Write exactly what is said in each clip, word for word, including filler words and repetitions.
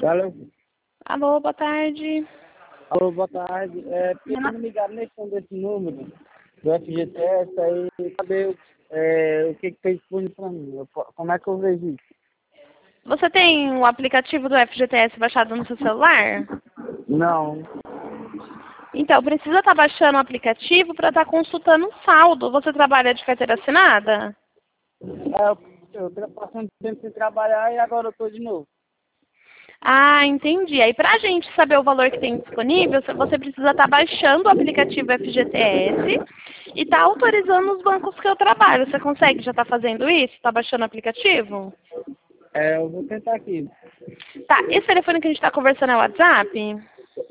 Alô? Alô, boa tarde. Alô, boa tarde. É, porque me ligaram nesse desse número do F G T S aí saber é, o que que tem disponível para mim. Eu po- como é que eu vejo isso? Você tem o aplicativo do F G T S baixado no seu celular? Não. Então, precisa estar baixando o aplicativo para estar consultando o saldo. Você trabalha de carteira assinada? É, eu estou passando tempo sem trabalhar e agora eu estou de novo. Ah, entendi. Aí, para a gente saber o valor que tem disponível, você precisa estar baixando o aplicativo F G T S e estar autorizando os bancos que eu trabalho. Você consegue já estar fazendo isso? Está baixando o aplicativo? É, eu vou tentar aqui. Tá, esse telefone que a gente está conversando é o WhatsApp?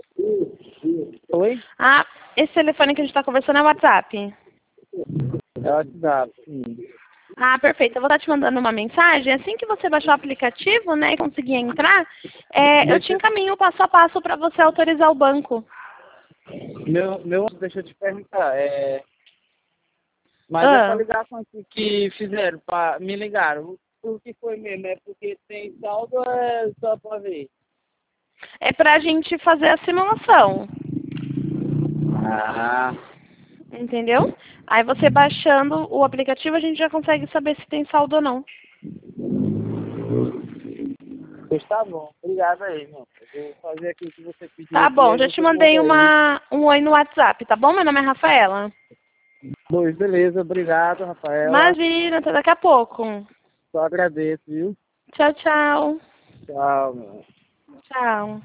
Oi? Ah, esse telefone que a gente está conversando é o WhatsApp? É o WhatsApp, sim. Ah, perfeito. Eu vou estar te mandando uma mensagem. Assim que você baixar o aplicativo, né, e conseguir entrar, é, eu te Deixa, encaminho passo a passo para você autorizar o banco. meu, meu, deixa eu te perguntar. É, mas essa Ah, ligação aqui que fizeram, pra, me ligaram, por que foi mesmo? É porque tem saldo ou é só para ver? é para a gente fazer a simulação, Ah, entendeu? Aí você baixando o aplicativo, a gente já consegue saber se tem saldo ou não. pois tá bom. Obrigado aí, irmão. Eu vou fazer aqui o que você pediu Tá aqui, bom, aí já te você mandei manda aí. uma, um oi no WhatsApp, tá bom? Meu nome é Rafaela. Pois beleza, obrigado, Rafaela. Imagina, até daqui a pouco. Só agradeço, viu? Tchau, tchau. Tchau, meu. Tchau.